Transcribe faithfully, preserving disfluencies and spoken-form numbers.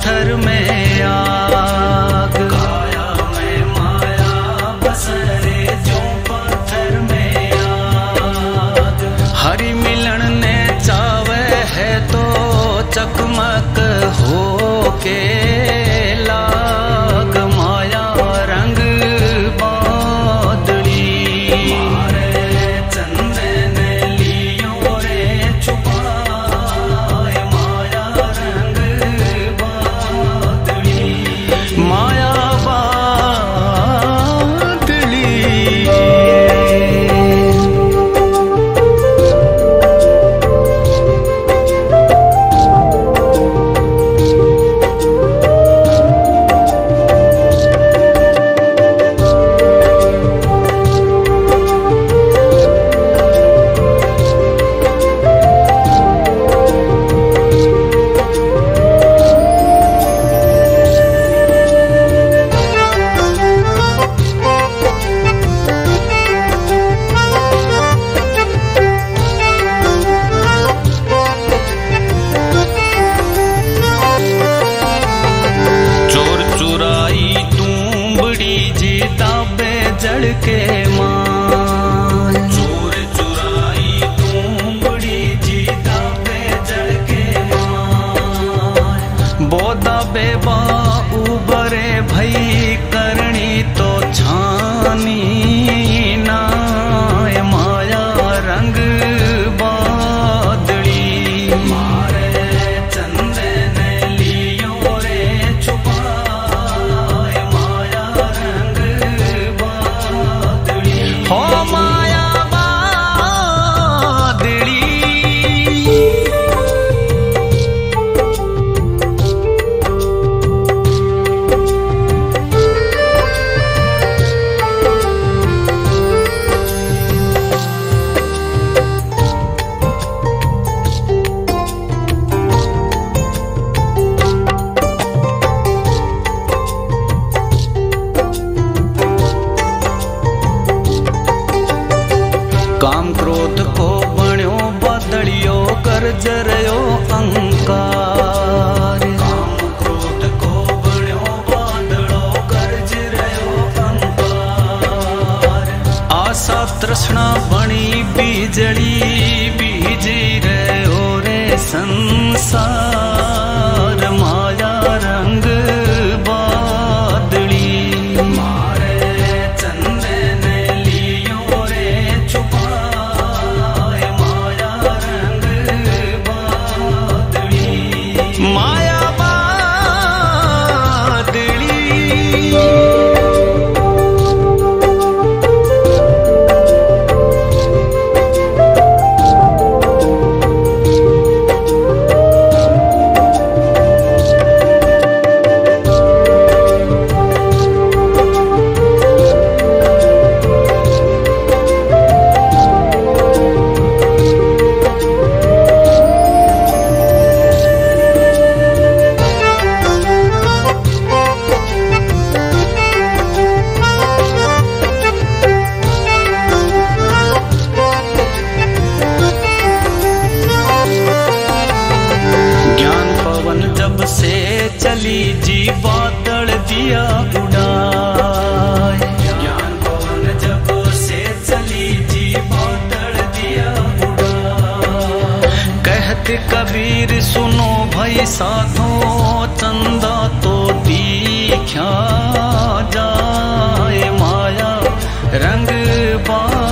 पत्थर में आग, काया में माया बसरे जो पत्थर में आग। हरि मिलन ने चावे है तो चकमक हो के लाग, माया रंग बादली मारे चंदे ने लियो रे छुपाए, माया रंग बादली माया जड़ के मान, चोर चुराई तू बड़ी जीता पे जड़ के मान। बोदा बेबा उबरे भई करनी तो छानी नाय, माया रंग बादली मारे चंदे ने लियो रे छुपाए, माया रंग हो माया बादली। काम क्रोध को बण्यो बदलियो कर जरयो अंकार, काम क्रोध को बण्यो बदलो कर जरयो अंकार। आशा तृष्णा बणी बीजड़ी बीजी रहो रे संसार, माया रंग बादली मारे चंदे ने लियो रे छुपाए, माया रंग बादली माया बादली। जब से चली जी बादल दिया उड़ाए, ज्ञान पवन जब से चली जी बादल दिया उड़ाए। कहते कबीर सुनो भाई साधो चंदा तो दिखा जाए, माया रंग बा